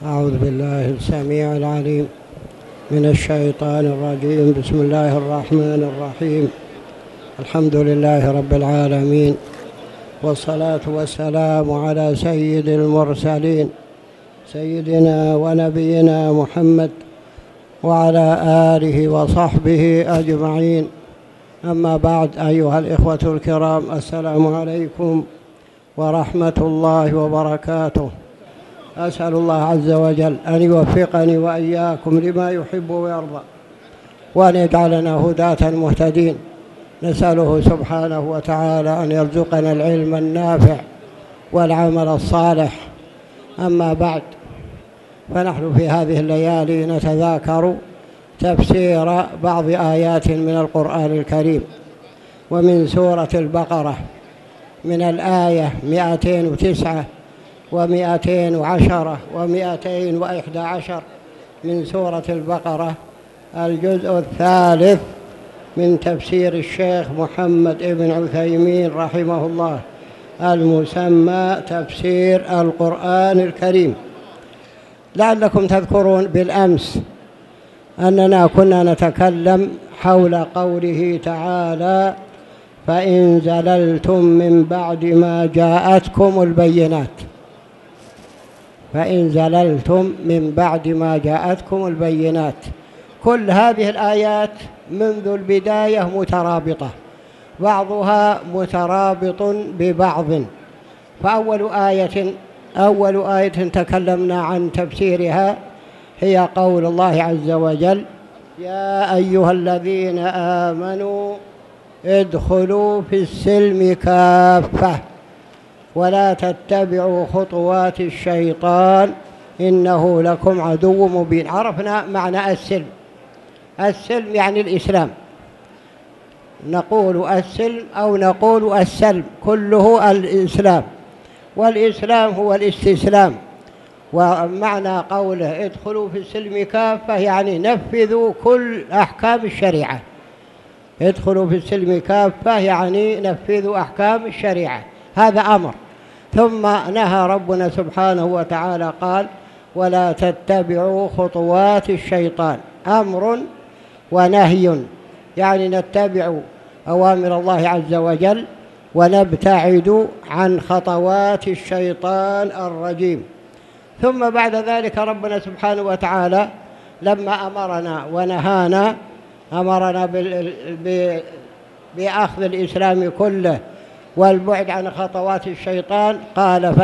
أعوذ بالله السميع العليم من الشيطان الرجيم. بسم الله الرحمن الرحيم. الحمد لله رب العالمين، والصلاة والسلام على سيد المرسلين سيدنا ونبينا محمد وعلى آله وصحبه أجمعين. أما بعد، أيها الإخوة الكرام، السلام عليكم ورحمة الله وبركاته. أسأل الله عز وجل أن يوفقني وإياكم لما يحب ويرضى، وأن يجعلنا هداة مهتدين. نسأله سبحانه وتعالى أن يرزقنا العلم النافع والعمل الصالح. أما بعد، فنحن في هذه الليالي نتذاكر تفسير بعض آيات من القرآن الكريم، ومن سورة البقرة، من الآية 209 و210 و211 من سورة البقرة، الجزء الثالث من تفسير الشيخ محمد بن عثيمين رحمه الله، المسمى تفسير القرآن الكريم. لعلكم تذكرون بالأمس أننا كنا نتكلم حول قوله تعالى: فإن زللتم من بعد ما جاءتكم البينات. فإن زللتم من بعد ما جاءتكم البينات. كل هذه الآيات منذ البداية مترابطة، بعضها مترابط ببعض. أول آية تكلمنا عن تفسيرها هي قول الله عز وجل: يا أيها الذين آمنوا ادخلوا في السلم كافة ولا تتبعوا خطوات الشيطان إنه لكم عدو مبين. عرفنا معنى السلم. السلم يعني الإسلام، نقول السلم أو نقول السلم، كله الإسلام، والإسلام هو الاستسلام. ومعنى قوله ادخلوا في السلم كافة يعني نفذوا كل أحكام الشريعة. ادخلوا في السلم كافة يعني نفذوا أحكام الشريعة، هذا أمر. ثم نهى ربنا سبحانه وتعالى قال: ولا تتبعوا خطوات الشيطان. أمر ونهي، يعني نتبع أوامر الله عز وجل ونبتعد عن خطوات الشيطان الرجيم. ثم بعد ذلك ربنا سبحانه وتعالى لما أمرنا ونهانا، أمرنا بأخذ الإسلام كله والبعد عن خطوات الشيطان. قال: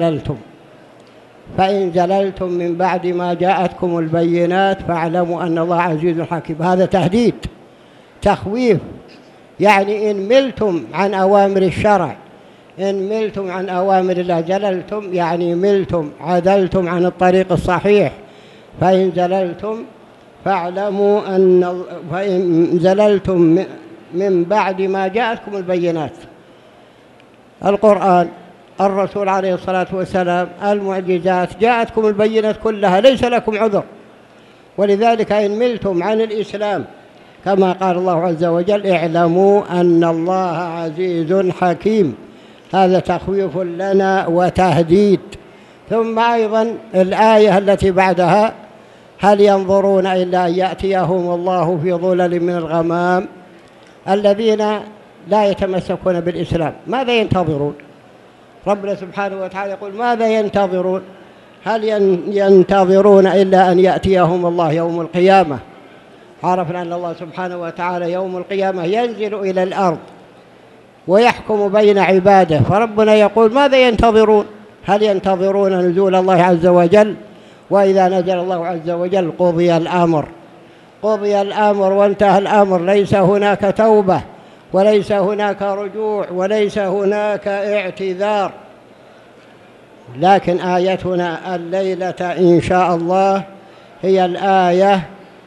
فإن زللتم من بعد ما جاءتكم البينات فاعلموا أن الله عزيز حكيم. هذا تهديد، تخويف، يعني إن ملتم عن أوامر الشرع، إن ملتم عن أوامر الله، زللتم يعني ملتم، عدلتم عن الطريق الصحيح. فإن زللتم فاعلموا فإن زللتم من بعد ما جاءتكم البينات. القرآن، الرسول عليه الصلاة والسلام، المعجزات، جاءتكم البينات كلها، ليس لكم عذر. ولذلك إن ملتم عن الإسلام كما قال الله عز وجل: اعلموا أن الله عزيز حكيم. هذا تخويف لنا وتهديد. ثم أيضا الآية التي بعدها: هل ينظرون إلا أن يأتيهم الله في ظلل من الغمام. الذين لا يتمسكون بالإسلام ماذا ينتظرون؟ ربنا سبحانه وتعالى يقول: ماذا ينتظرون؟ هل ينتظرون إلا أن يأتيهم الله يوم القيامة؟ عرفنا أن الله سبحانه وتعالى يوم القيامة ينزل إلى الأرض ويحكم بين عباده، فربنا يقول: ماذا ينتظرون؟ هل ينتظرون نزول الله عز وجل؟ وإذا نزل الله عز وجل قضي الأمر وانتهى الأمر. ليس هناك توبة، وليس هناك رجوع، وليس هناك اعتذار. لكن آيتنا الليلة إن شاء الله هي الآية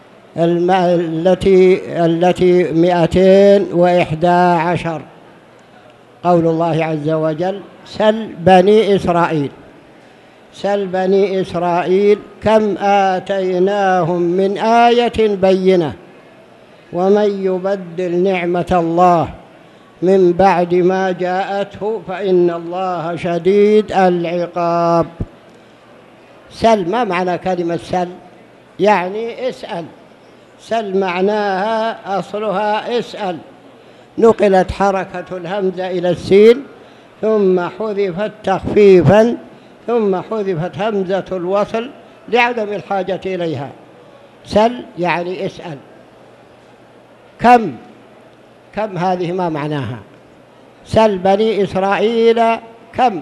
التي 211. قول الله عز وجل: سل بني إسرائيل كم آتيناهم من آية بينة ومن يبدل نعمة الله من بعد ما جاءته فإن الله شديد العقاب. سل، ما معنى كلمة سل؟ يعني اسأل. سل معناها أصلها اسأل، نقلت حركة الهمزة إلى السين ثم حذفت تخفيفا، ثم حذفت همزة الوصل لعدم الحاجة إليها. سل يعني اسأل. كم هذه ما معناها؟ سل بني إسرائيل كم،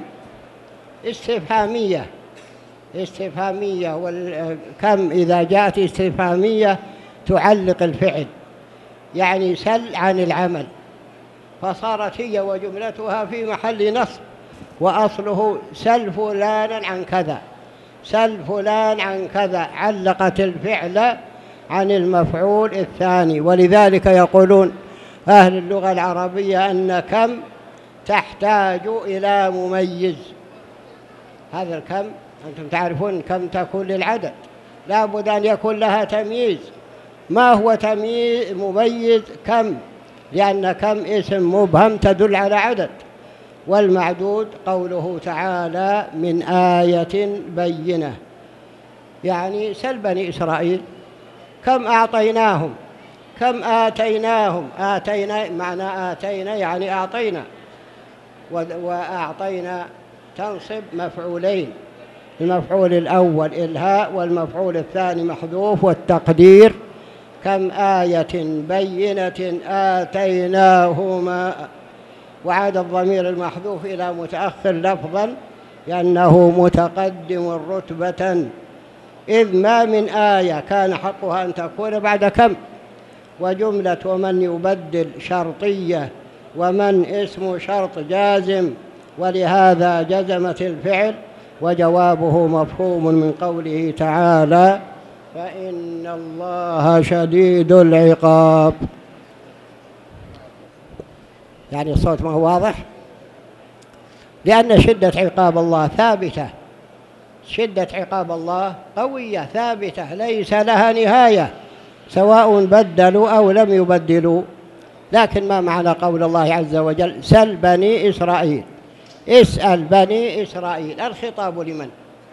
استفهامية، والكم إذا جاءت استفهامية تعلق الفعل، يعني سل عن العمل، فصارت هي وجملتها في محل نصب، وأصله سل فلانا عن كذا، سل فلان عن كذا، علقت الفعل عن المفعول الثاني. ولذلك يقولون أهل اللغة العربية أن كم تحتاج إلى مميز. هذا الكم أنتم تعرفون كم تكون للعدد، لا بد أن يكون لها تمييز. ما هو تمييز مميز؟ كم، لأن كم اسم مبهم تدل على عدد. والمعدود قوله تعالى من آية بينة، يعني سل بني إسرائيل كم أعطيناهم، كم آتيناهم. آتينا معنى آتينا يعني أعطينا، وأعطينا تنصب مفعولين، المفعول الأول الهاء والمفعول الثاني محذوف، والتقدير كم آية بينة آتيناهما. وعاد الضمير المحذوف إلى متأخر لفظا لأنه متقدم رتبة، إذ ما من آية كان حقها أن تكون بعد كم. وجملة ومن يبدل شرطية، ومن اسم شرط جازم، ولهذا جزمت الفعل، وجوابه مفهوم من قوله تعالى فإن الله شديد العقاب. يعني الصوت ما هو واضح، لأن شدة عقاب الله ثابتة، شدة عقاب الله قوية ثابتة ليس لها نهاية، سواء بدلوا أو لم يبدلوا. لكن ما معنى قول الله عز وجل سل بني إسرائيل، اسأل بني إسرائيل؟ الخطاب لمن؟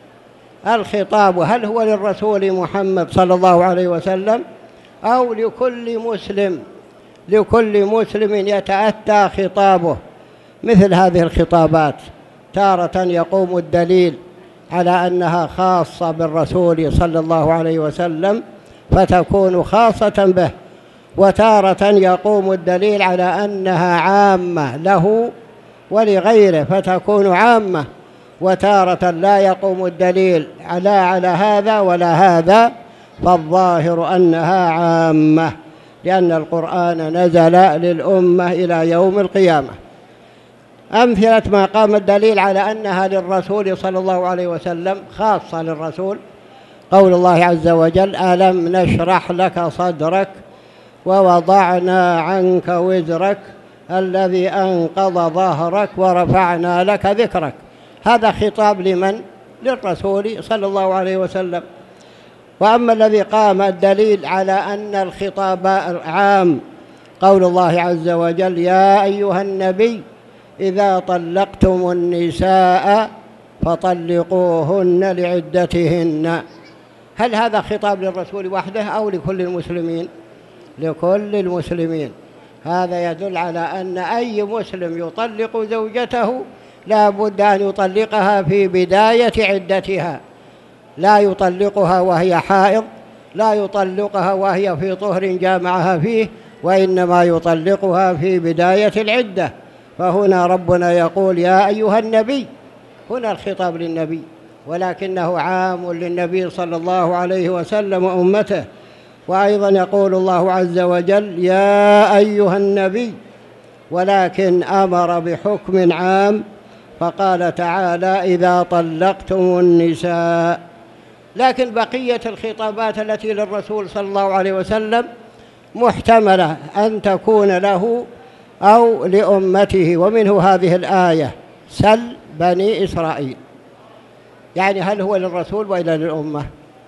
الخطاب هل هو للرسول محمد صلى الله عليه وسلم أو لكل مسلم؟ لكل مسلم يتأتى خطابه. مثل هذه الخطابات تارة يقوم الدليل على أنها خاصة بالرسول صلى الله عليه وسلم فتكون خاصة به، وتارة يقوم الدليل على أنها عامة له ولغيره فتكون عامة، وتارة لا يقوم الدليل على هذا ولا هذا، فالظاهر أنها عامة، لأن القرآن نزل للأمة إلى يوم القيامة. أمثلة ما قام الدليل على أنها للرسول صلى الله عليه وسلم خاصة للرسول قول الله عز وجل ألم نشرح لك صدرك ووضعنا عنك وزرك الذي أنقض ظهرك ورفعنا لك ذكرك. هذا خطاب لمن؟ للرسول صلى الله عليه وسلم. وأما الذي قام الدليل على أن الخطاب عام قول الله عز وجل يا أيها النبي إذا طلقتم النساء فطلقوهن لعدتهن. هل هذا خطاب للرسول وحده أو لكل المسلمين؟ لكل المسلمين. هذا يدل على أن أي مسلم يطلق زوجته لا بد أن يطلقها في بداية عدتها، لا يطلقها وهي حائض، لا يطلقها وهي في طهر جامعها فيه، وإنما يطلقها في بداية العدة. فهنا ربنا يقول يا أيها النبي، هنا الخطاب للنبي، ولكنه عام للنبي صلى الله عليه وسلم وأمته. وأيضا يقول الله عز وجل يا أيها النبي، ولكن أمر بحكم عام فقال تعالى إذا طلقتم النساء. لكن بقية الخطابات التي للرسول صلى الله عليه وسلم محتملة أن تكون له أو لأمته، ومنه هذه الآية سل بني إسرائيل. يعني هل هو للرسول وإلا للأمة؟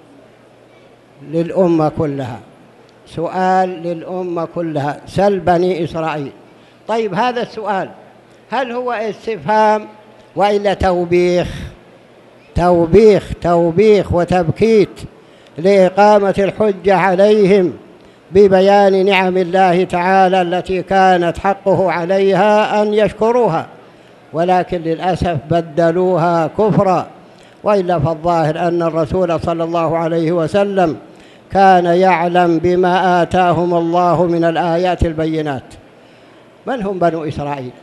للأمة كلها، سؤال للأمة كلها، سل بني إسرائيل. طيب هذا السؤال هل هو استفهام وإلا توبيخ؟ توبيخ وتبكيت لإقامة الحجة عليهم ببيان نعم الله تعالى التي كانت حقه عليها أن يشكروها، ولكن للأسف بدلوها كفرا. وإلا فالظاهر أن الرسول صلى الله عليه وسلم كان يعلم بما آتاهم الله من الآيات البينات. من هم بنو إسرائيل؟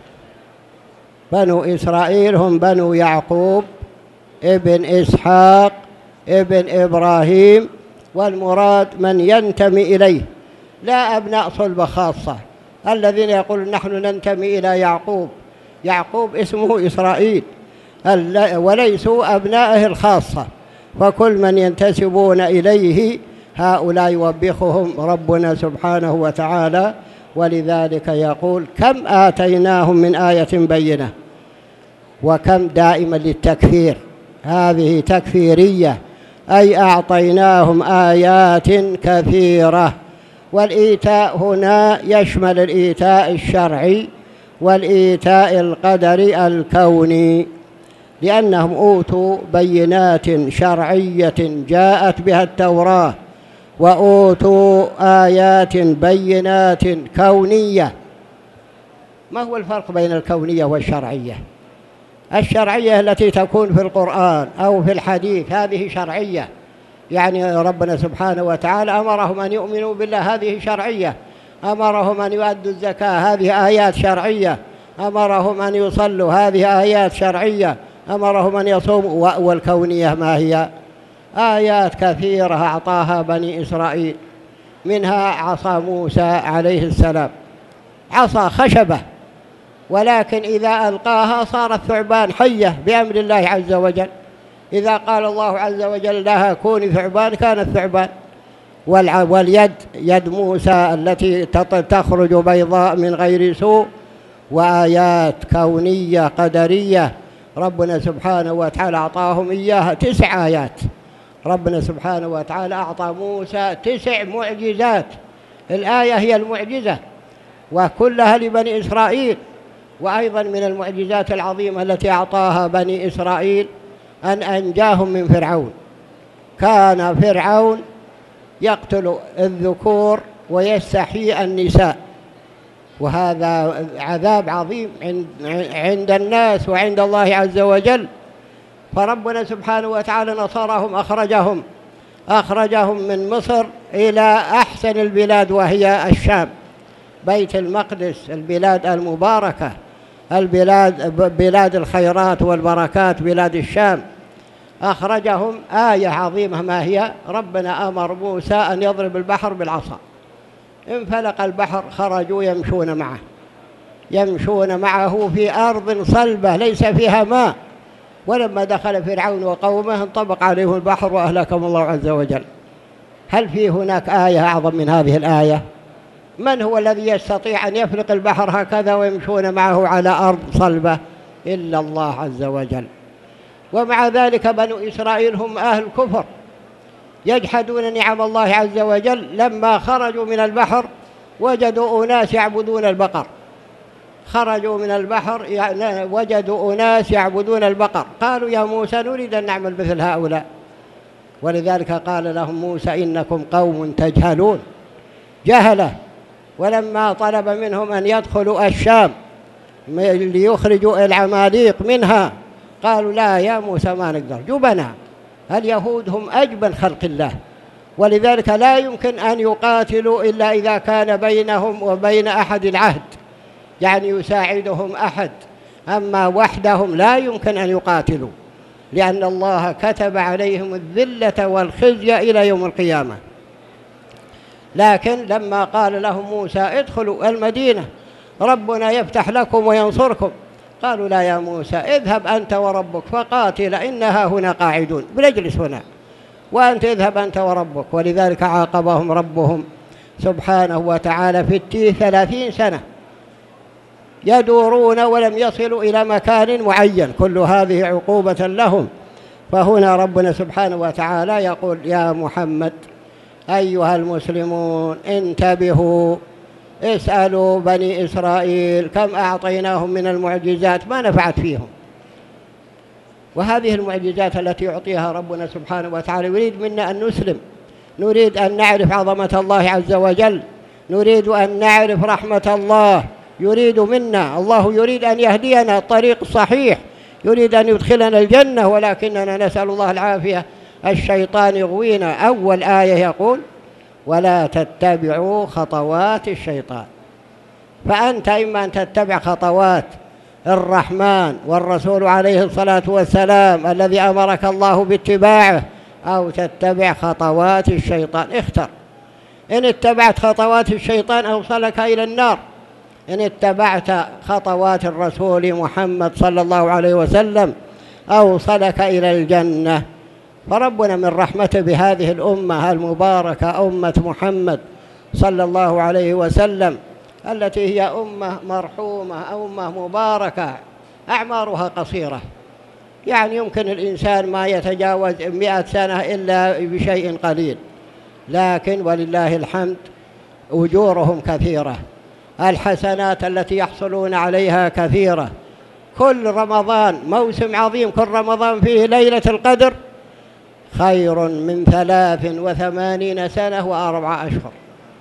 بنو إسرائيل هم بنو يعقوب ابن إسحاق ابن إبراهيم، والمراد من ينتمي إليه، لا أبناء صلبة خاصة الذين يقولون نحن ننتمي إلى يعقوب اسمه إسرائيل وليسوا أبنائه الخاصة، فكل من ينتسبون إليه هؤلاء يوبخهم ربنا سبحانه وتعالى. ولذلك يقول كم آتيناهم من آية بينة، وكم دائما للتكفير، هذه تكفيرية، أي أعطيناهم آيات كثيرة. والإيتاء هنا يشمل الإيتاء الشرعي والإيتاء القدري الكوني، لأنهم أوتوا بينات شرعية جاءت بها التوراة، وأوتوا آيات بينات كونية. ما هو الفرق بين الكونية والشرعية؟ الشرعية التي تكون في القرآن أو في الحديث هذه شرعية، يعني ربنا سبحانه وتعالى أمرهم أن يؤمنوا بالله، هذه شرعية. أمرهم أن يؤدوا الزكاة، هذه آيات شرعية. أمرهم أن يصلوا، هذه آيات شرعية. أمرهم أن يصوموا. والكونية ما هي؟ آيات كثيرة أعطاها بني إسرائيل، منها عصا موسى عليه السلام، عصا خشبة، ولكن إذا ألقاها صارت ثعبان حية بأمر الله عز وجل. إذا قال الله عز وجل لها كوني ثعبان كانت ثعبان. واليد، يد موسى التي تخرج بيضاء من غير سوء. وآيات كونية قدرية ربنا سبحانه وتعالى أعطاهم إياها 9 آيات. ربنا سبحانه وتعالى أعطى موسى 9 معجزات، الآية هي المعجزة، وكلها لبني إسرائيل. وأيضا من المعجزات العظيمة التي أعطاها بني إسرائيل أن أنجاهم من فرعون. كان فرعون يقتل الذكور ويستحيي النساء، وهذا عذاب عظيم عند الناس وعند الله عز وجل. فربنا سبحانه وتعالى نصرهم، أخرجهم من مصر إلى أحسن البلاد وهي الشام، بيت المقدس، البلاد المباركة، بلاد الخيرات والبركات، بلاد الشام. أخرجهم. آية عظيمة ما هي؟ ربنا أمر موسى أن يضرب البحر بالعصا، انفلق البحر، خرجوا يمشون معه في أرض صلبة ليس فيها ماء. ولما دخل فرعون وقومه انطبق عليهم البحر وأهلكهم الله عز وجل. هل في هناك آية أعظم من هذه الآية؟ من هو الذي يستطيع أن يفلق البحر هكذا ويمشون معه على أرض صلبة؟ إلا الله عز وجل. ومع ذلك بنو إسرائيل هم أهل الكفر، يجحدون نعم الله عز وجل. لما خرجوا من البحر وجدوا أناس يعبدون البقر، خرجوا من البحر وجدوا أناس يعبدون البقر، قالوا يا موسى نريد أن نعمل مثل هؤلاء. ولذلك قال لهم موسى إنكم قوم تجهلون، جهلة. ولما طلب منهم أن يدخلوا الشام ليخرجوا العماليق منها، قالوا لا يا موسى ما نقدر، جبنا. اليهود هم أجبن خلق الله، ولذلك لا يمكن أن يقاتلوا إلا إذا كان بينهم وبين أحد العهد، يعني يساعدهم أحد. أما وحدهم لا يمكن أن يقاتلوا، لأن الله كتب عليهم الذلة والخزي إلى يوم القيامة. لكن لما قال لهم موسى ادخلوا المدينة ربنا يفتح لكم وينصركم، قالوا لا يا موسى اذهب أنت وربك فقاتل إنها هنا قاعدون، بنجلس هنا، وأنت اذهب أنت وربك. ولذلك عاقبهم ربهم سبحانه وتعالى في التيه 30 سنة يدورون ولم يصلوا إلى مكان معين، كل هذه عقوبة لهم. فهنا ربنا سبحانه وتعالى يقول يا محمد أيها المسلمون انتبهوا، اسألوا بني إسرائيل كم أعطيناهم من المعجزات ما نفعت فيهم، وهذه المعجزات التي يعطيها ربنا سبحانه وتعالى يريد منا أن نسلم، نريد أن نعرف عظمة الله عز وجل، نريد أن نعرف رحمة الله، يريد منا الله يريد أن يهدينا الطريق الصحيح، يريد أن يدخلنا الجنة، ولكننا نسأل الله العافية الشيطان يغوينا. أول آية يقول ولا تتبعوا خطوات الشيطان. فأنت إما أن تتبع خطوات الرحمن والرسول عليه الصلاة والسلام الذي أمرك الله باتباعه، أو تتبع خطوات الشيطان، اختر. إن اتبعت خطوات الشيطان أوصلك إلى النار، إن اتبعت خطوات الرسول محمد صلى الله عليه وسلم أوصلك إلى الجنة. فربنا من رحمته بهذه الأمة المباركة أمة محمد صلى الله عليه وسلم، التي هي أمة مرحومة، أمة مباركة، أعمارها قصيرة، يعني يمكن الإنسان ما يتجاوز 100 سنة إلا بشيء قليل، لكن ولله الحمد أجورهم كثيرة، الحسنات التي يحصلون عليها كثيرة. كل رمضان موسم عظيم، كل رمضان فيه ليلة القدر خير من 83 سنة و4 أشهر.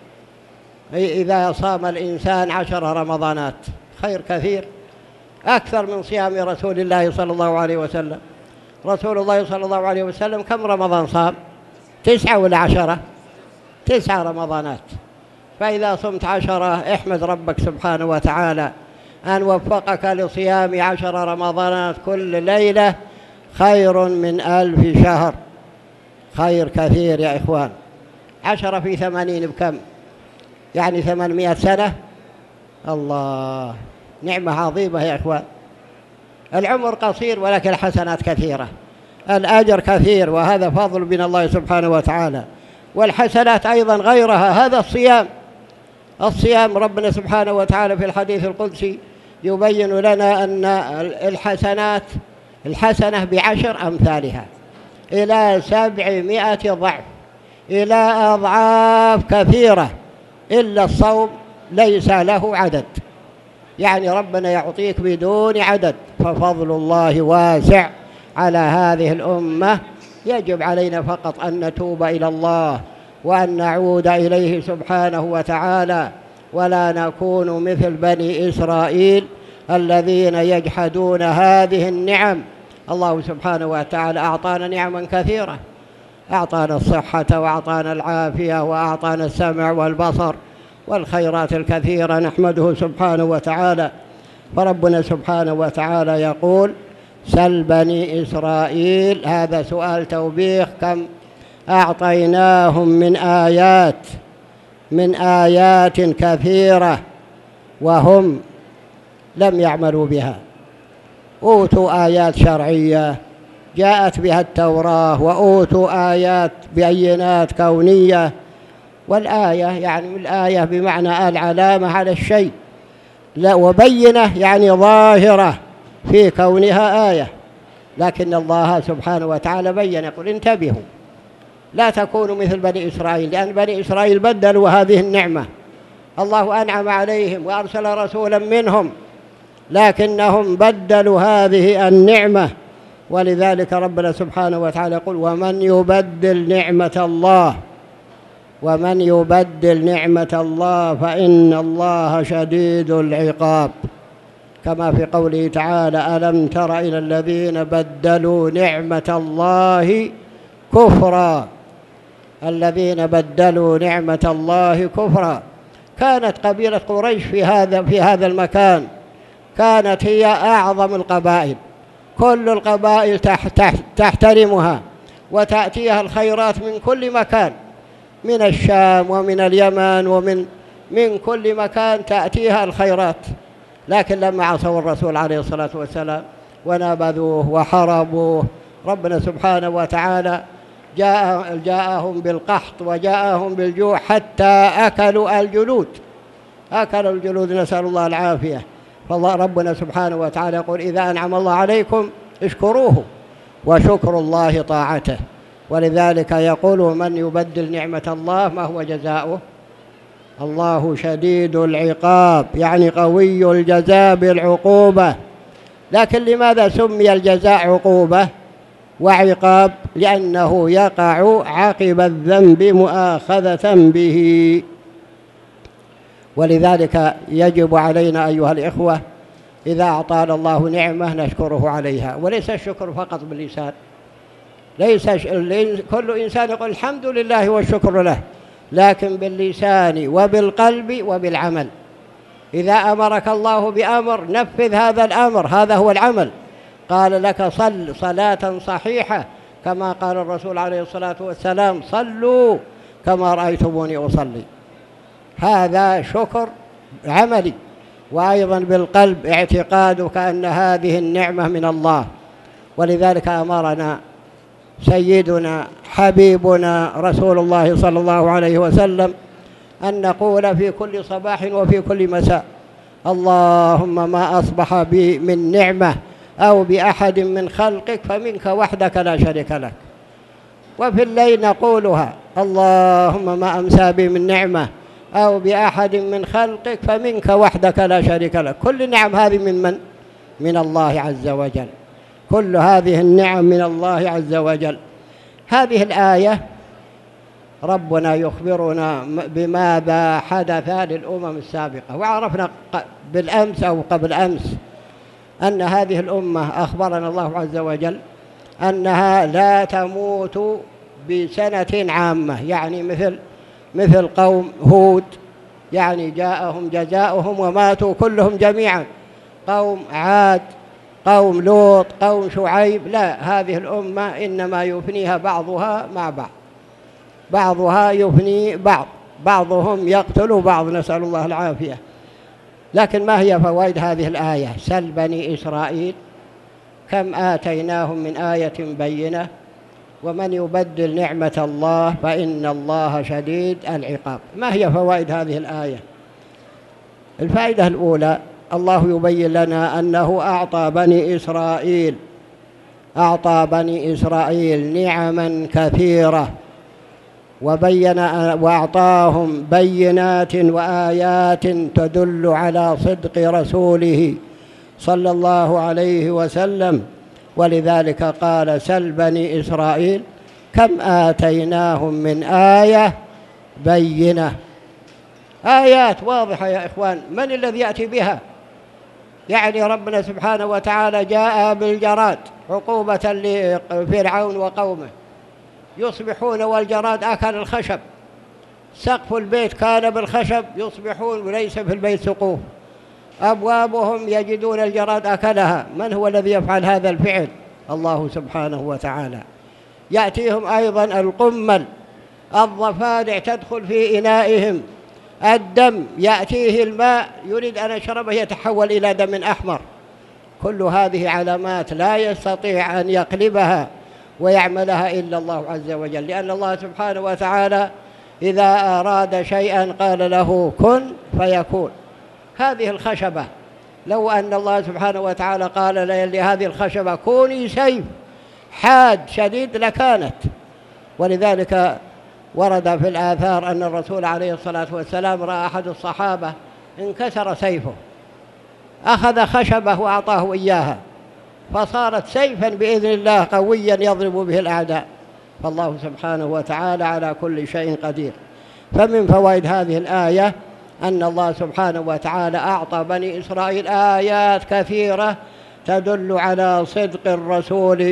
إذا صام الإنسان 10 رمضانات خير كثير، أكثر من صيام رسول الله صلى الله عليه وسلم. رسول الله صلى الله عليه وسلم كم رمضان صام؟ 9 ولا 10؟ 9 رمضانات. فإذا صمت 10 احمد ربك سبحانه وتعالى أن وفقك لصيام 10 رمضانات كل ليلة، خير من 1000 شهر، خير كثير يا إخوان. 10 في 80 بكم؟ يعني 800 سنة. الله، نعمة عظيمة يا إخوان. العمر قصير ولكن الحسنات كثيرة، الأجر كثير، وهذا فضل من الله سبحانه وتعالى. والحسنات أيضا غيرها، هذا الصيام ربنا سبحانه وتعالى في الحديث القدسي يبين لنا أن الحسنة ب10 أمثالها إلى 700 ضعف، إلى أضعاف كثيرة، إلا الصوم ليس له عدد، يعني ربنا يعطيك بدون عدد. ففضل الله واسع على هذه الأمة، يجب علينا فقط أن نتوب إلى الله وأن نعود إليه سبحانه وتعالى، ولا نكون مثل بني إسرائيل الذين يجحدون هذه النعم. الله سبحانه وتعالى أعطانا نعما كثيرة، أعطانا الصحة وأعطانا العافية وأعطانا السمع والبصر والخيرات الكثيرة، نحمده سبحانه وتعالى. فربنا سبحانه وتعالى يقول سل بني إسرائيل، هذا سؤال توبيخ، كم أعطيناهم من آيات كثيرة وهم لم يعملوا بها. أوتوا آيات شرعية جاءت بها التوراة، وأوتوا آيات بينات كونية، والآية يعني الآية بمعنى العلامة على الشيء، لا وبينة يعني ظاهرة في كونها آية. لكن الله سبحانه وتعالى بين، يقول انتبهوا لا تكونوا مثل بني إسرائيل، لأن بني إسرائيل بدلوا هذه النعمة، الله أنعم عليهم وأرسل رسولا منهم، لكنهم بدلوا هذه النعمة. ولذلك ربنا سبحانه وتعالى يقول ومن يبدل نعمة الله فإن الله شديد العقاب، كما في قوله تعالى ألم تر إلى الذين بدلوا نعمة الله كفرا، الذين بدلوا نعمة الله كفرا. كانت قبيلة قريش في هذا المكان كانت هي أعظم القبائل، كل القبائل تحترمها وتأتيها الخيرات من كل مكان، من الشام ومن اليمن ومن كل مكان تأتيها الخيرات. لكن لما عصوا الرسول عليه الصلاة والسلام ونابذوه وحربوه، ربنا سبحانه وتعالى جاءهم بالقحط وجاءهم بالجوع، حتى أكلوا الجلود، نسأل الله العافية. فالله ربنا سبحانه وتعالى يقول إذا أنعم الله عليكم اشكروه، وشكر الله طاعته. ولذلك يقول من يبدل نعمة الله ما هو جزاؤه؟ الله شديد العقاب، يعني قوي الجزاء بالعقوبة. لكن لماذا سمي الجزاء عقوبة وعقاب؟ لأنه يقع عقب الذنب مؤاخذة به. ولذلك يجب علينا أيها الإخوة إذا أعطانا الله نعمة نشكره عليها، وليس الشكر فقط باللسان، ليس كل إنسان يقول الحمد لله والشكر له، لكن باللسان وبالقلب وبالعمل. إذا أمرك الله بأمر نفذ هذا الأمر، هذا هو العمل. قال لك صل صلاة صحيحة كما قال الرسول عليه الصلاة والسلام صلوا كما رأيتموني أصلي، هذا شكر عملي. وأيضا بالقلب اعتقادك أن هذه النعمة من الله. ولذلك أمرنا سيدنا حبيبنا رسول الله صلى الله عليه وسلم أن نقول في كل صباح وفي كل مساء اللهم ما أصبح بي من نعمة أو بأحد من خلقك فمنك وحدك لا شريك لك. وفي الليل نقولها اللهم ما أمسى بي من نعمة أو بأحد من خلقك فمنك وحدك لا شريك لك. كل النعم هذه من من؟ من الله عز وجل، كل هذه النعم من الله عز وجل. هذه الآية ربنا يخبرنا بماذا حدث للأمم السابقة. وعرفنا بالأمس أو قبل أمس أن هذه الأمة أخبرنا الله عز وجل أنها لا تموت بسنة عامة، يعني مثل قوم هود، يعني جاءهم جزاؤهم وماتوا كلهم جميعا، قوم عاد، قوم لوط، قوم شعيب. لا، هذه الأمة إنما يفنيها بعضها مع بعض، بعضها يفني بعض، بعضهم يقتل بعض، نسأل الله العافية. لكن ما هي فوائد هذه الآية؟ سل بني إسرائيل كم آتيناهم من آية بينة ومن يبدل نعمة الله فإن الله شديد العقاب. ما هي فوائد هذه الآية؟ الفائدة الأولى الله يبين لنا أنه أعطى بني إسرائيل نعما كثيرة، وأعطاهم بينات وآيات تدل على صدق رسوله صلى الله عليه وسلم. ولذلك قال سل بني إسرائيل كم آتيناهم من آية بينة. آيات واضحة يا إخوان، من الذي يأتي بها؟ يعني ربنا سبحانه وتعالى جاء بالجراد عقوبة لفرعون وقومه، يصبحون والجراد أكل الخشب، سقف البيت كان بالخشب يصبحون وليس في البيت سقوف، أبوابهم يجدون الجراد أكلها. من هو الذي يفعل هذا الفعل؟ الله سبحانه وتعالى. يأتيهم أيضا القمل، الضفادع تدخل في إنائهم، الدم يأتيه الماء يريد أن يشربه يتحول إلى دم أحمر. كل هذه علامات لا يستطيع أن يقلبها ويعملها إلا الله عز وجل، لأن الله سبحانه وتعالى إذا أراد شيئا قال له كن فيكون. هذه الخشبة لو أن الله سبحانه وتعالى قال لهذه الخشبة كوني سيف حاد شديد لكانت. ولذلك ورد في الآثار أن الرسول عليه الصلاة والسلام رأى أحد الصحابة انكسر سيفه، أخذ خشبة وأعطاه إياها فصارت سيفا بإذن الله قويا يضرب به الأعداء. فالله سبحانه وتعالى على كل شيء قدير. فمن فوائد هذه الآية أن الله سبحانه وتعالى أعطى بني إسرائيل آيات كثيرة تدل على صدق الرسول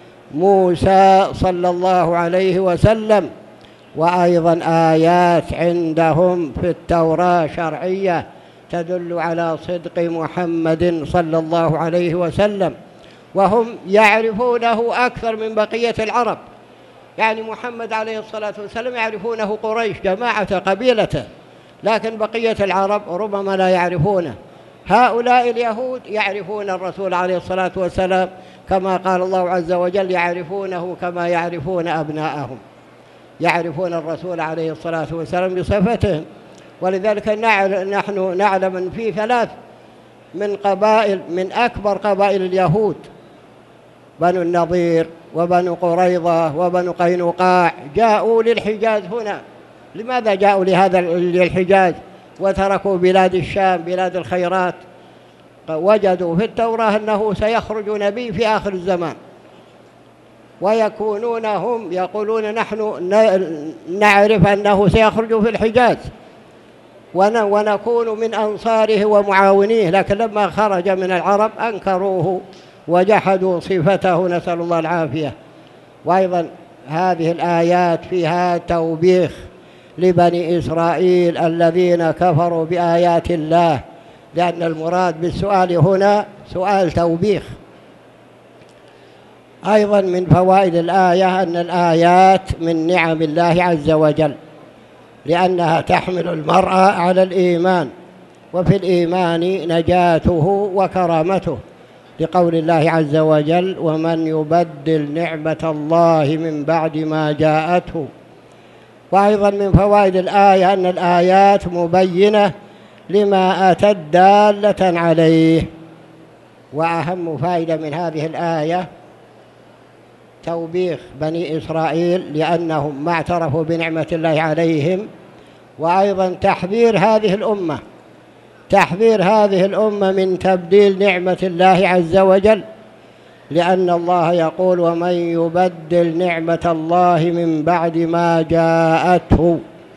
موسى صلى الله عليه وسلم، وأيضا آيات عندهم في التوراة شرعية تدل على صدق محمد صلى الله عليه وسلم، وهم يعرفونه أكثر من بقية العرب. يعني محمد عليه الصلاة والسلام يعرفونه قريش جماعة قبيلته، لكن بقية العرب ربما لا يعرفونه. هؤلاء اليهود يعرفون الرسول عليه الصلاة والسلام كما قال الله عز وجل يعرفونه كما يعرفون أبناءهم، يعرفون الرسول عليه الصلاة والسلام بصفتهم. ولذلك نحن نعلم أن في 3 من قبائل من أكبر قبائل اليهود، بنو النضير وبنو قريظة وبنو قينقاع، جاءوا للحجاز هنا. لماذا جاءوا للحجاز وتركوا بلاد الشام بلاد الخيرات؟ وجدوا في التوراة أنه سيخرج نبي في آخر الزمان، ويكونون هم يقولون نحن نعرف أنه سيخرج في الحجاز ونكون من أنصاره ومعاونيه، لكن لما خرج من العرب أنكروه وجحدوا صفته، نسأل الله العافية. وأيضا هذه الآيات فيها توبيخ لبني إسرائيل الذين كفروا بآيات الله، لأن المراد بالسؤال هنا سؤال توبيخ. أيضا من فوائد الآية أن الآيات من نعم الله عز وجل، لأنها تحمل المرء على الإيمان، وفي الإيمان نجاته وكرامته، لقول الله عز وجل: ومن يبدل نعمة الله من بعد ما جاءته. وأيضا من فوائد الآية أن الآيات مبينة لما أتت دالة عليه. وأهم فائدة من هذه الآية توبيخ بني إسرائيل لأنهم ما اعترفوا بنعمة الله عليهم، وأيضا تحذير هذه الأمة من تبديل نعمة الله عز وجل، لأن الله يقول: ومن يبدل نعمة الله من بعد ما جاءته.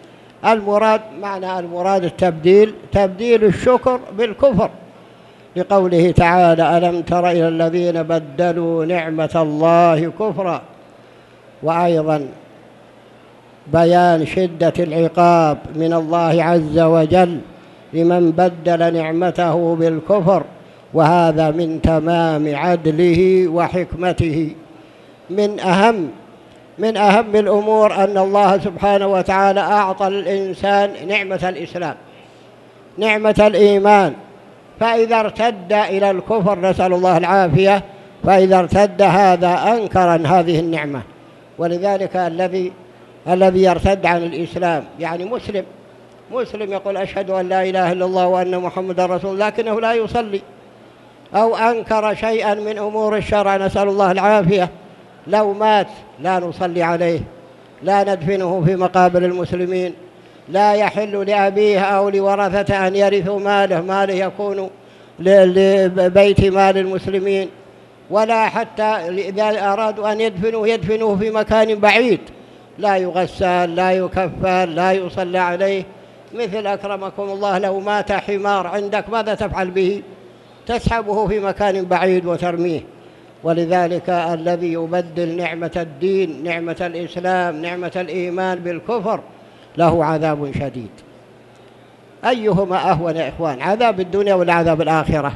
المراد التبديل، تبديل الشكر بالكفر، لقوله تعالى: ألم تر إلى الذين بدلوا نعمة الله كفرا. وأيضا بيان شدة العقاب من الله عز وجل لمن بدل نعمته بالكفر، وهذا من تمام عدله وحكمته. من أهم الأمور أن الله سبحانه وتعالى أعطى الإنسان نعمة الإسلام، نعمة الإيمان، فإذا ارتد إلى الكفر، نسأل الله العافية، فإذا ارتد هذا أنكر هذه النعمة. ولذلك الذي يرتد عن الإسلام، يعني مسلم يقول: أشهد أن لا إله إلا الله وأن محمد رسول الله، لكنه لا يصلي، أو أنكر شيئا من أمور الشرع، نسأل الله العافية، لو مات لا نصلي عليه، لا ندفنه في مقابر المسلمين، لا يحل لأبيه أو لورثته أن يرثوا ماله يكون لبيت مال المسلمين، ولا حتى إذا أرادوا أن يدفنوه في مكان بعيد، لا يغسل، لا يكفن، لا يصلى عليه. مثل أكرمكم الله لو مات حمار عندك ماذا تفعل به؟ تسحبه في مكان بعيد وترميه. ولذلك الذي يبدل نعمة الدين، نعمة الإسلام، نعمة الإيمان بالكفر له عذاب شديد. أيهما أهون يا إخوان، عذاب الدنيا ولا عذاب الآخرة؟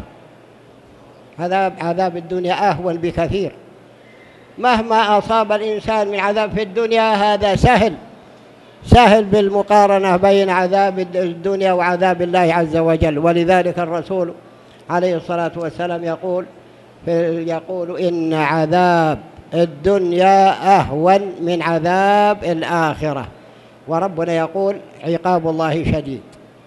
عذاب الدنيا أهون بكثير. مهما أصاب الإنسان من عذاب في الدنيا هذا سهل بالمقارنة بين عذاب الدنيا وعذاب الله عز وجل. ولذلك الرسول عليه الصلاة والسلام يقول: إن عذاب الدنيا أهون من عذاب الآخرة. وربنا يقول: عقاب الله شديد،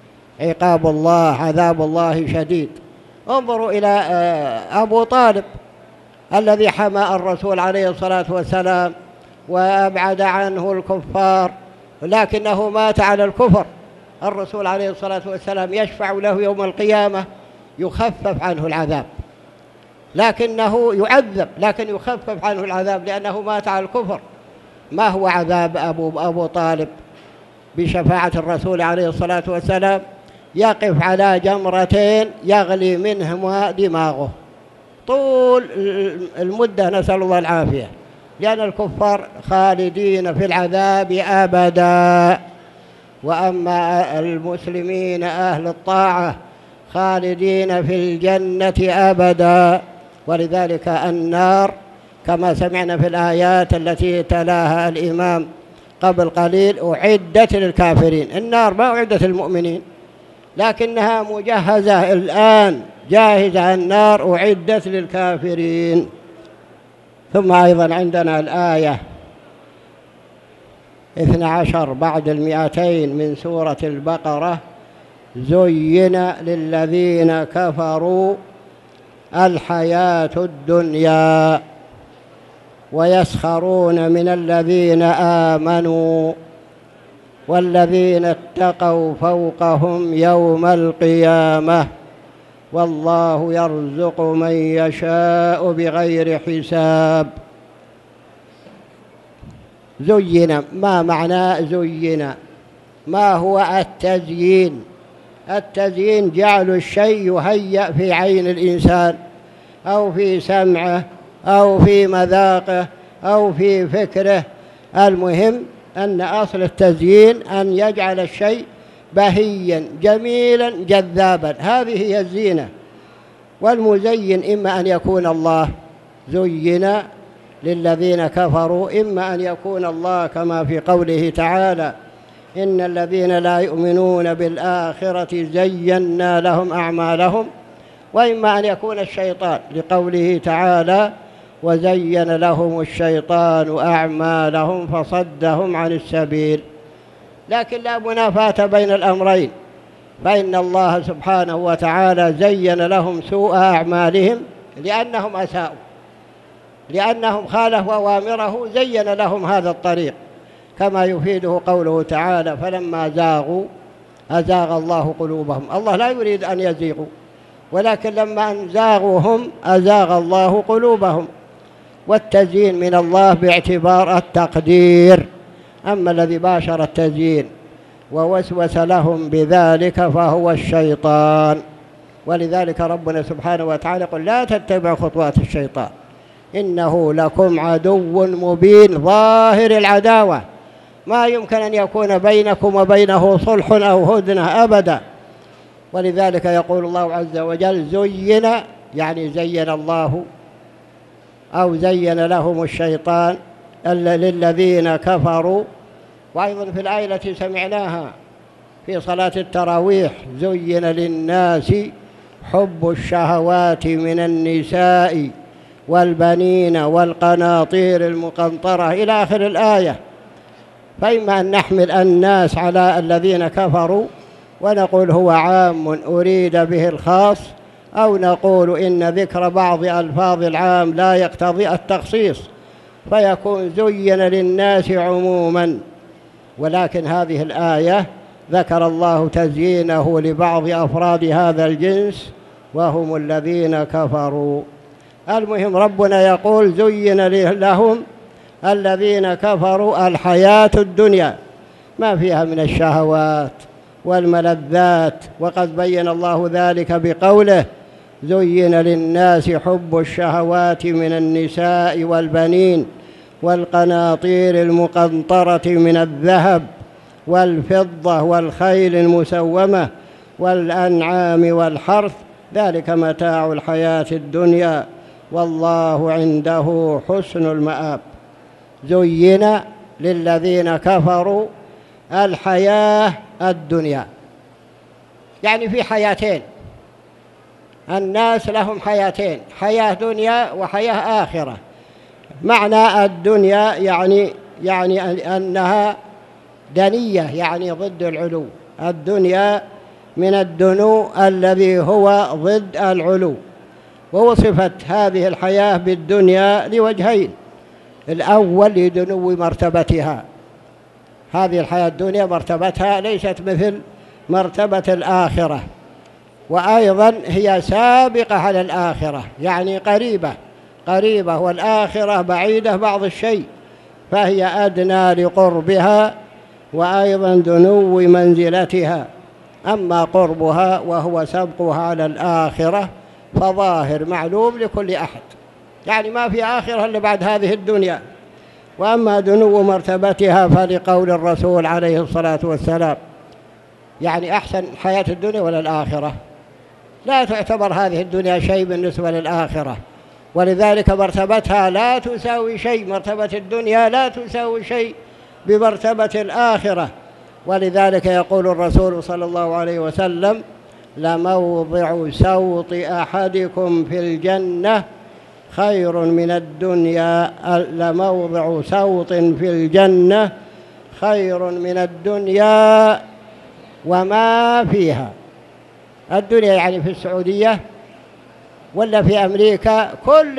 عذاب الله شديد. انظروا إلى أبو طالب الذي حمى الرسول عليه الصلاة والسلام وأبعد عنه الكفار، لكنه مات على الكفر. الرسول عليه الصلاة والسلام يشفع له يوم القيامة يخفف عنه العذاب، لكنه يعذب، لكن يخفف عنه العذاب لأنه مات على الكفر. ما هو عذاب أبو طالب؟ بشفاعة الرسول عليه الصلاة والسلام يقف على جمرتين يغلي منهما دماغه طول المدة، نسأل الله العافية، لأن الكفار خالدين في العذاب أبدا، وأما المسلمين أهل الطاعة خالدين في الجنة أبدا. ولذلك النار كما سمعنا في الآيات التي تلاها الإمام قبل قليل أعدت للكافرين. النار ما أعدت للمؤمنين، لكنها مجهزة الآن، جاهزة النار أعدت للكافرين. ثم أيضا عندنا الآية 12 بعد 200 من سورة البقرة: زين للذين كفروا الحياة الدنيا ويسخرون من الذين آمنوا والذين اتقوا فوقهم يوم القيامة والله يرزق من يشاء بغير حساب. زين، ما معنى زين؟ ما هو التزيين؟ التزيين جعل الشيء يهيأ في عين الإنسان أو في سمعه أو في مذاقه أو في فكره. المهم أن أصل التزيين أن يجعل الشيء بهيا جميلا جذابا، هذه هي الزينة. والمزين إما أن يكون الله، زين للذين كفروا، إما أن يكون الله كما في قوله تعالى إن الذين لا يؤمنون بالآخرة زينا لهم أعمالهم، وإما أن يكون الشيطان لقوله تعالى وزين لهم الشيطان أعمالهم فصدهم عن السبيل. لكن لا منافاة بين الأمرين، فإن الله سبحانه وتعالى زين لهم سوء أعمالهم لأنهم أساءوا، لأنهم خالفوا أوامره زين لهم هذا الطريق، كما يفيده قوله تعالى فلما زاغوا أزاغ الله قلوبهم. الله لا يريد أن يزيغوا، ولكن لما أن زاغوا هم أزاغ الله قلوبهم. والتزيين من الله باعتبار التقدير. أما الذي باشر التزيين ووسوس لهم بذلك فهو الشيطان. ولذلك ربنا سبحانه وتعالى يقول لا تتبعوا خطوات الشيطان إنه لكم عدو مبين ظاهر العداوة، ما يمكن أن يكون بينكم وبينه صلح أو هدنة أبدا. ولذلك يقول الله عز وجل زين، يعني زين الله أو زين لهم الشيطان للذين كفروا. وأيضا في الآية التي سمعناها في صلاة التراويح زين للناس حب الشهوات من النساء والبنين والقناطير المقنطرة إلى آخر الآية. فإما أن نحمل الناس على الذين كفروا ونقول هو عام أريد به الخاص، أو نقول إن ذكر بعض ألفاظ العام لا يقتضي التخصيص فيكون زين للناس عموما. ولكن هذه الآية ذكر الله تزيينه لبعض أفراد هذا الجنس وهم الذين كفروا. المهم ربنا يقول زين لهم الذين كفروا الحياة الدنيا ما فيها من الشهوات والملذات، وقد بين الله ذلك بقوله زين للناس حب الشهوات من النساء والبنين والقناطير المقنطرة من الذهب والفضة والخيل المسومة والأنعام والحرث ذلك متاع الحياة الدنيا والله عنده حسن المآب. زين للذين كفروا الحياة الدنيا، يعني في حياتين، الناس لهم حياتين، حياة دنيا وحياة آخرة. معنى الدنيا يعني أنها دنية، يعني ضد العلو. الدنيا من الدنو الذي هو ضد العلو. ووصفت هذه الحياة بالدنيا لوجهين: الأول لدنو مرتبتها، هذه الحياة الدنيا مرتبتها ليست مثل مرتبة الآخرة، وأيضا هي سابقة على الآخرة، يعني قريبة والآخرة بعيدة بعض الشيء، فهي أدنى لقربها وأيضا دنو منزلتها. أما قربها وهو سبقها على الآخرة فظاهر معلوم لكل أحد، يعني ما في آخرة إلا بعد هذه الدنيا. وأما دنو مرتبتها فلقول الرسول عليه الصلاة والسلام يعني أحسن حياة الدنيا ولا الآخرة؟ لا تعتبر هذه الدنيا شيء بالنسبة للآخرة، ولذلك مرتبتها لا تساوي شيء، مرتبة الدنيا لا تساوي شيء بمرتبة الآخرة. ولذلك يقول الرسول صلى الله عليه وسلم لموضع سوط أحدكم في الجنة خير من الدنيا، لموضع سوط في الجنة خير من الدنيا وما فيها. الدنيا يعني في السعودية ولا في أمريكا؟ كل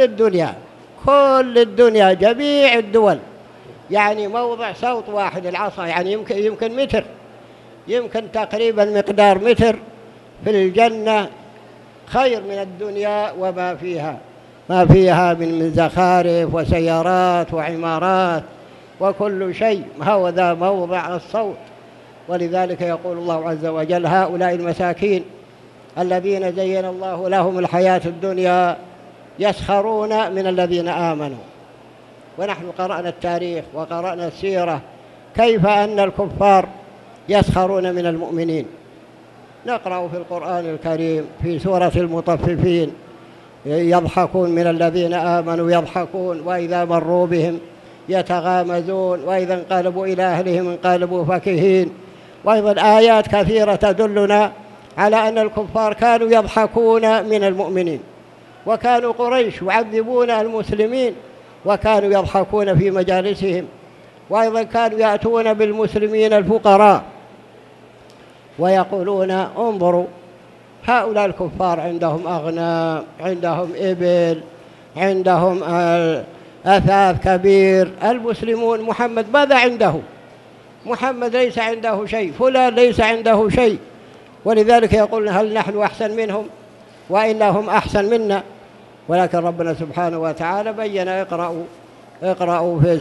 الدنيا جميع الدول، يعني موضع سوط واحد العصا، يعني يمكن متر، يمكن تقريبا مقدار متر في الجنة خير من الدنيا وما فيها، ما فيها من زخارف وسيارات وعمارات وكل شيء، هذا موضع الصوت. ولذلك يقول الله عز وجل: هؤلاء المساكين الذين زين الله لهم الحياة الدنيا يسخرون من الذين آمنوا. ونحن قرأنا التاريخ وقرأنا السيرة كيف أن الكفار يسخرون من المؤمنين. نقرأ في القرآن الكريم في سورة المطففين: يضحكون من الذين آمنوا يضحكون وإذا مروا بهم يتغامزون وإذا انقلبوا إلى أهلهم انقلبوا فكهين. وأيضا آيات كثيرة تدلنا على أن الكفار كانوا يضحكون من المؤمنين، وكانوا قريش يعذبون المسلمين وكانوا يضحكون في مجالسهم. وأيضا كانوا يأتون بالمسلمين الفقراء ويقولون: انظروا هؤلاء الكفار عندهم أغنام، عندهم إبل، عندهم أثاث كبير. المسلمون محمد ماذا عنده؟ محمد ليس عنده شيء، فلان ليس عنده شيء. ولذلك يقولون: هل نحن أحسن منهم؟ وإلا هم أحسن منا. ولكن ربنا سبحانه وتعالى بين: اقرأوا في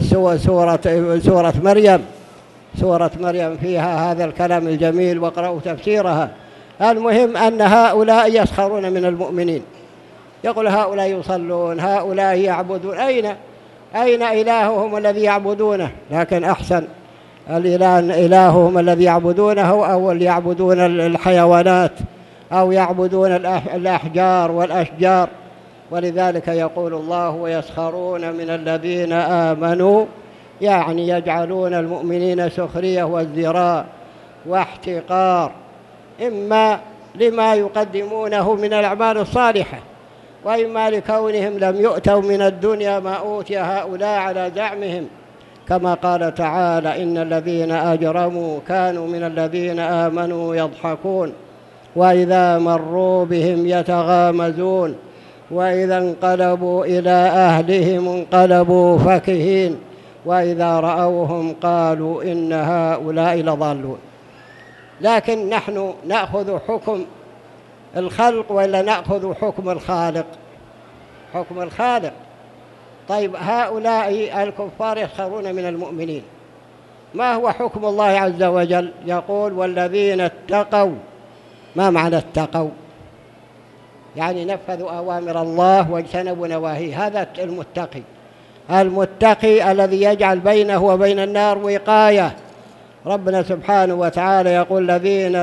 سورة مريم فيها هذا الكلام الجميل، واقرأوا تفسيرها. المهم أن هؤلاء يسخرون من المؤمنين، يقول: هؤلاء يصلون، هؤلاء يعبدون، أين إلههم الذي يعبدونه؟ لكن أحسن إلههم الذي يعبدونه أو اللي يعبدون الحيوانات أو يعبدون الأحجار والأشجار. ولذلك يقول الله: ويسخرون من الذين آمنوا، يعني يجعلون المؤمنين سخرية وازدراء واحتقار، إما لما يقدمونه من الأعمال الصالحة، وإما لكونهم لم يؤتوا من الدنيا ما أوتي هؤلاء على زعمهم، كما قال تعالى: إن الذين أجرموا كانوا من الذين آمنوا يضحكون وإذا مروا بهم يتغامزون وإذا انقلبوا إلى أهلهم انقلبوا فكهين وإذا رأوهم قالوا إن هؤلاء لضالون. لكن نحن نأخذ حكم الخلق ولا نأخذ حكم الخالق؟ حكم الخالق. طيب، هؤلاء الكفار يسخرون من المؤمنين، ما هو حكم الله عز وجل؟ يقول: والذين اتقوا. ما معنى اتقوا؟ يعني نفذوا أوامر الله واجتنبوا نواهيه، هذا المتقي. المتقي الذي يجعل بينه وبين النار وقاية. ربنا سبحانه وتعالى يقول: الذين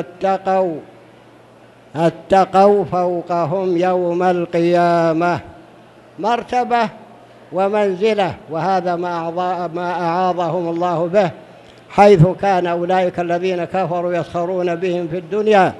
اتقوا فوقهم يوم القيامة، مرتبة ومنزلة. وهذا ما أعاظهم الله به، حيث كان أولئك الذين كفروا يسخرون بهم في الدنيا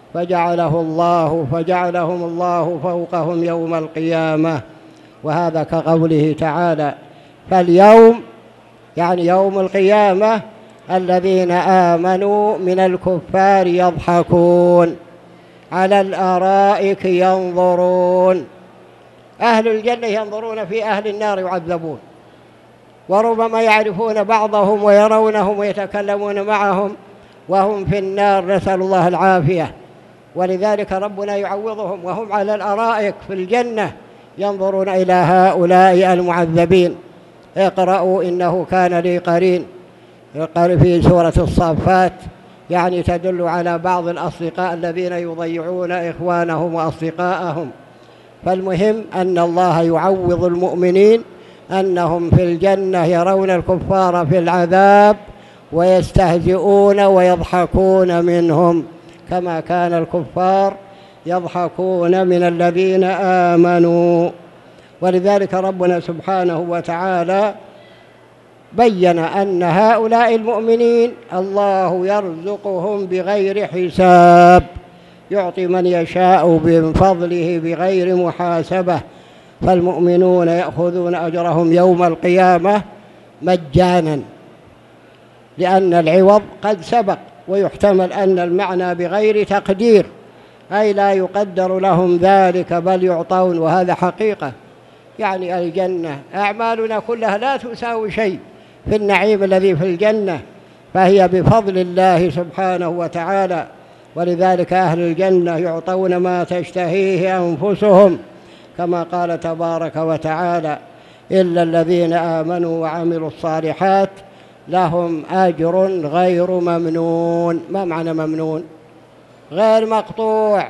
فجعلهم الله فوقهم يوم القيامة. وهذا كقوله تعالى: فاليوم، يعني يوم القيامة، الذين آمنوا من الكفار يضحكون على الأرائك ينظرون. أهل الجنة ينظرون في أهل النار يعذبون، وربما يعرفون بعضهم ويرونهم ويتكلمون معهم وهم في النار، نسأل الله العافية. ولذلك ربنا يعوضهم وهم على الأرائك في الجنة ينظرون إلى هؤلاء المعذبين. اقرأوا إنه كان لي قرين، في سورة الصافات، يعني تدل على بعض الأصدقاء الذين يضيعون إخوانهم وأصدقاءهم. فالمهم أن الله يعوض المؤمنين أنهم في الجنة يرون الكفار في العذاب ويستهزئون ويضحكون منهم، كما كان الكفار يضحكون من الذين آمنوا. ولذلك ربنا سبحانه وتعالى بين أن هؤلاء المؤمنين الله يرزقهم بغير حساب، يعطي من يشاء من فضله بغير محاسبة. فالمؤمنون يأخذون أجرهم يوم القيامة مجانا، لأن العوض قد سبق. ويحتمل أن المعنى بغير تقدير، أي لا يقدر لهم ذلك بل يعطون، وهذا حقيقة. يعني الجنة أعمالنا كلها لا تساوي شيء في النعيم الذي في الجنة، فهي بفضل الله سبحانه وتعالى. ولذلك أهل الجنة يعطون ما تشتهيه أنفسهم، كما قال تبارك وتعالى: إلا الذين آمنوا وعملوا الصالحات لهم أجر غير ممنون. ما معنى ممنون؟ غير مقطوع،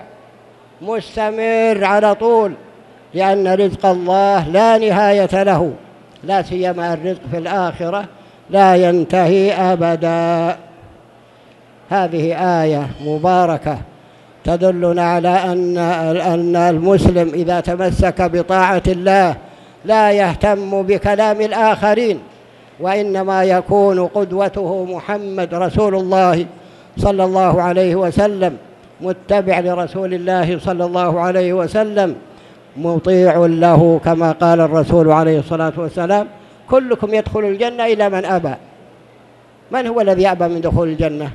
مستمر على طول، لأن رزق الله لا نهاية له، لا سيما الرزق في الآخرة لا ينتهي أبدا. هذه آية مباركة تدلنا على أن المسلم إذا تمسك بطاعة الله لا يهتم بكلام الآخرين، وإنما يكون قدوته محمد رسول الله صلى الله عليه وسلم، متبع لرسول الله صلى الله عليه وسلم، مطيع له، كما قال الرسول عليه الصلاة والسلام: كلكم يدخل الجنة إلا من أبى. من هو الذي أبى من دخول الجنة؟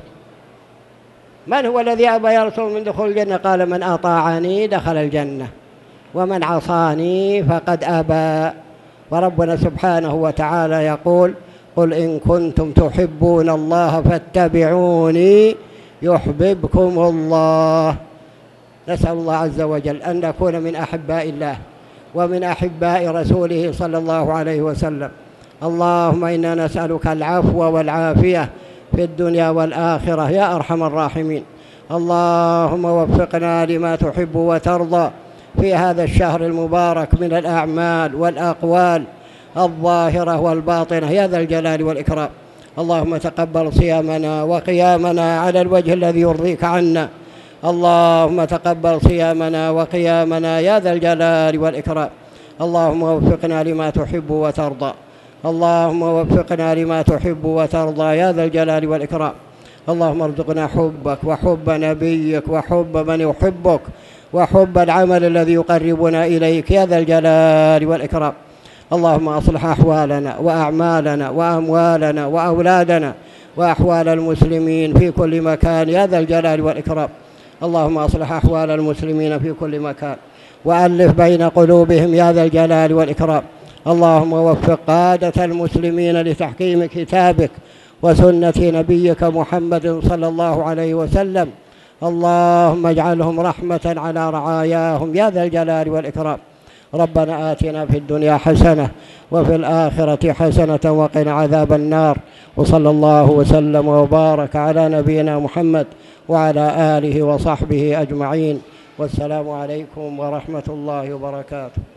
من هو الذي أبى يا رسول من دخول الجنة؟ قال: من أطاعني دخل الجنة، ومن عصاني فقد أبى. وربنا سبحانه وتعالى يقول: قل إن كنتم تحبون الله فاتبعوني يحببكم الله. نسأل الله عز وجل أن نكون من أحباء الله ومن أحباء رسوله صلى الله عليه وسلم. اللهم إنا نسألك العفو والعافية في الدنيا والآخرة يا أرحم الراحمين. اللهم وفقنا لما تحب وترضى في هذا الشهر المبارك من الأعمال والأقوال الظاهرة والباطنة يا ذا الجلال والإكرام. اللهم تقبل صيامنا وقيامنا على الوجه الذي يرضيك عنا. اللهم تقبل صيامنا وقيامنا يا ذا الجلال والإكرام. اللهم وفقنا لما تحب وترضى. اللهم وفقنا لما تحب وترضى يا ذا الجلال والإكرام. اللهم ارزقنا حبك وحب نبيك وحب من يحبك وحب العمل الذي يقربنا إليك يا ذا الجلال والإكرام. اللهم أصلح أحوالنا وأعمالنا وأموالنا وأولادنا وأحوال المسلمين في كل مكان يا ذا الجلال والإكرام. اللهم أصلح أحوال المسلمين في كل مكان وألف بين قلوبهم يا ذا الجلال والإكرام. اللهم وفق قادة المسلمين لتحكيم كتابك وسنة نبيك محمد صلى الله عليه وسلم. اللهم اجعلهم رحمة على رعاياهم يا ذا الجلال والإكرام. ربنا آتنا في الدنيا حسنة وفي الآخرة حسنة وقنا عذاب النار. وصلى الله وسلم وبارك على نبينا محمد وعلى آله وصحبه أجمعين. والسلام عليكم ورحمة الله وبركاته.